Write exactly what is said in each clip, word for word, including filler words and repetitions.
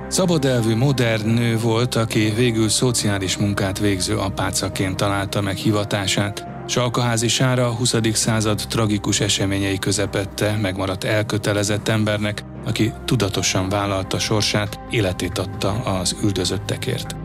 Szabadelvű, modern nő volt, aki végül szociális munkát végző apácaként találta meg hivatását. Salkaházi Sára a huszadik század tragikus eseményei közepette megmaradt elkötelezett embernek, aki tudatosan vállalta sorsát, életét adta az üldözöttekért.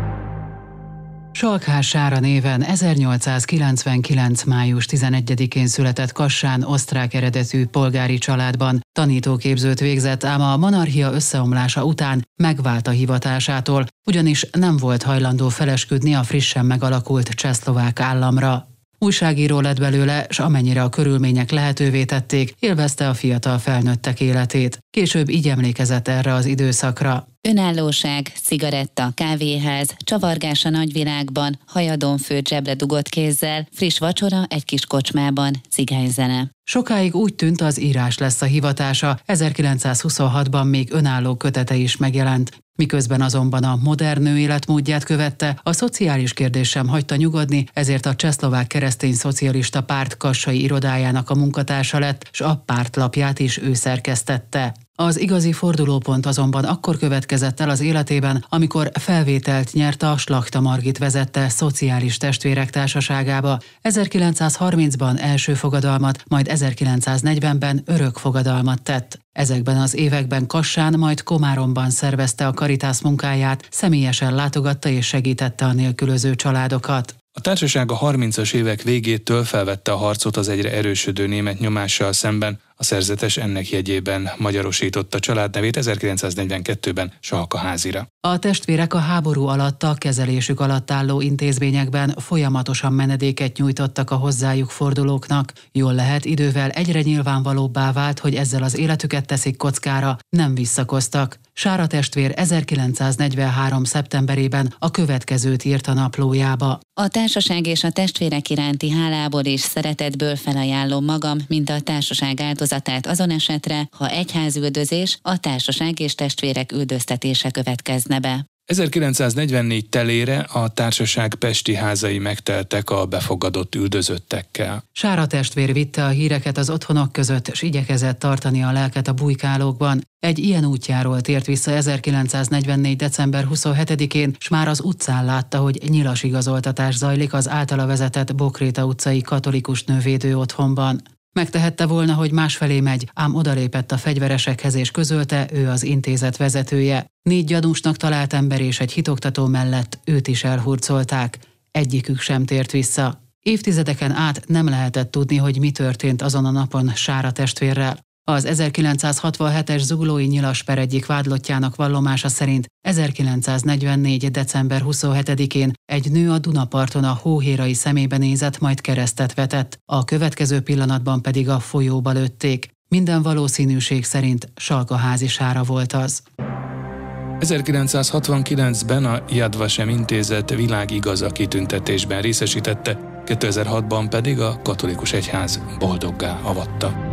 Salkház Sára néven ezernyolcszázkilencvenkilenc. május tizenegyedikén született Kassán osztrák eredetű polgári családban. Tanítóképzőt végzett, ám a monarchia összeomlása után megvált a hivatásától, ugyanis nem volt hajlandó felesküdni a frissen megalakult csehszlovák államra. Újságíró lett belőle, s amennyire a körülmények lehetővé tették, élvezte a fiatal felnőttek életét. Később így emlékezett erre az időszakra. Önállóság, cigaretta, kávéház, csavargás a nagyvilágban, hajadon főtt zsebre dugott kézzel, friss vacsora egy kis kocsmában, cigányzene. Sokáig úgy tűnt, az írás lesz a hivatása, ezerkilencszázhuszonhatban még önálló kötete is megjelent. Miközben azonban a modern nő életmódját követte, a szociális kérdés sem hagyta nyugodni, ezért a Csehszlovák Keresztény Szocialista Párt kassai irodájának a munkatársa lett, s a pártlapját is ő szerkesztette. Az igazi fordulópont azonban akkor következett el az életében, amikor felvételt nyert a Slachta Margit vezette Szociális Testvérek Társaságába. ezerkilencszázharmincban első fogadalmat, majd ezerkilencszáznegyvenben örök fogadalmat tett. Ezekben az években Kassán, majd Komáromban szervezte a Caritas munkáját, személyesen látogatta és segítette a nélkülöző családokat. A társaság a harmincas évek végétől felvette a harcot az egyre erősödő német nyomással szemben, a szerzetes ennek jegyében magyarosította családnevét ezerkilencszáznegyvenkettőben Salkaházira. A testvérek a háború alatt a kezelésük alatt álló intézményekben folyamatosan menedéket nyújtottak a hozzájuk fordulóknak. Jól lehet, idővel egyre nyilvánvalóbbá vált, hogy ezzel az életüket teszik kockára, nem visszakoztak. Sára testvér ezerkilencszáznegyvenhárom. szeptemberében a következőt írt a naplójába. A társaság és a testvérek iránti hálából és szeretetből felajánlom magam, mint a társaság áldozatát azon esetre, ha egyházüldözés, a társaság és testvérek üldöztetése következne be. ezerkilencszáznegyvennégy telére a társaság pesti házai megteltek a befogadott üldözöttekkel. Sára testvér vitte a híreket az otthonok között, s igyekezett tartani a lelket a bujkálókban. Egy ilyen útjáról tért vissza ezerkilencszáznegyvennégy. december huszonhetedikén, s már az utcán látta, hogy nyilas igazoltatás zajlik az általa vezetett Bokréta utcai katolikus nővédő otthonban. Megtehette volna, hogy másfelé megy, ám odalépett a fegyveresekhez és közölte, ő az intézet vezetője. Négy gyanúsnak talált ember és egy hitoktató mellett őt is elhurcolták. Egyikük sem tért vissza. Évtizedeken át nem lehetett tudni, hogy mi történt azon a napon Sára testvérrel. Az ezerkilencszázhatvanhetes zuglói nyilas per egyik vádlottjának vallomása szerint ezerkilencszáznegyvennégy. december huszonhetedikén egy nő a Dunaparton a hóhérai szemébe nézett, majd keresztet vetett, a következő pillanatban pedig a folyóba lőtték. Minden valószínűség szerint Salkaházi Sára volt az. ezerkilencszázhatvankilencben a Yad Vashem intézet világigaza kitüntetésben részesítette, kétezer-hatban pedig a katolikus egyház boldoggá avatta.